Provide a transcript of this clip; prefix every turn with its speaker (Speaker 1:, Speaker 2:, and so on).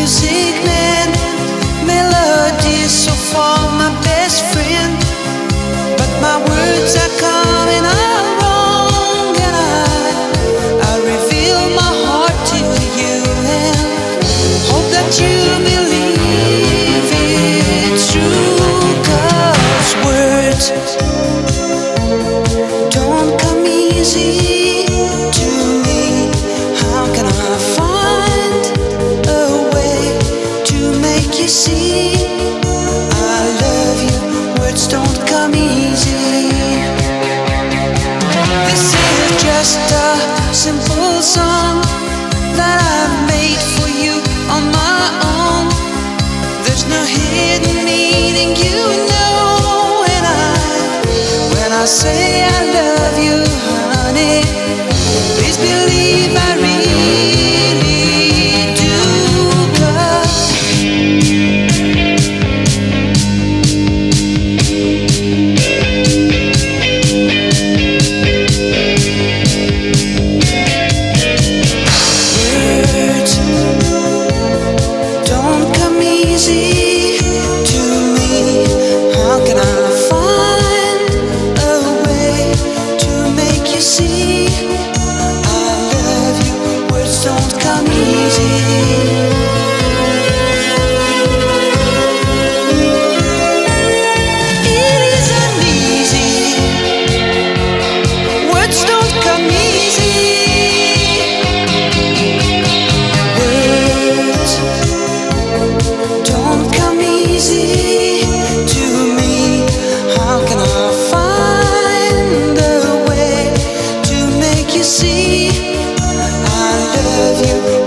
Speaker 1: music man, melody so far my best friend, but my words are coming out wrong, and I reveal my heart to you and hope that you believe it's true, 'cause words don't come easy to me. How can I find a way to make you see I love you? Words don't come easy. This is just a simple song that I've made for you on my own. There's no hidden meaning, you know, when I say I love you, honey, please believe I really do. 'Cause words don't come easy to me. How can I find a way to make you see I love you? Words don't come easy. It isn't easy. Words don't come easy. Words don't come easy to me. How can I find a way to make you see I love you?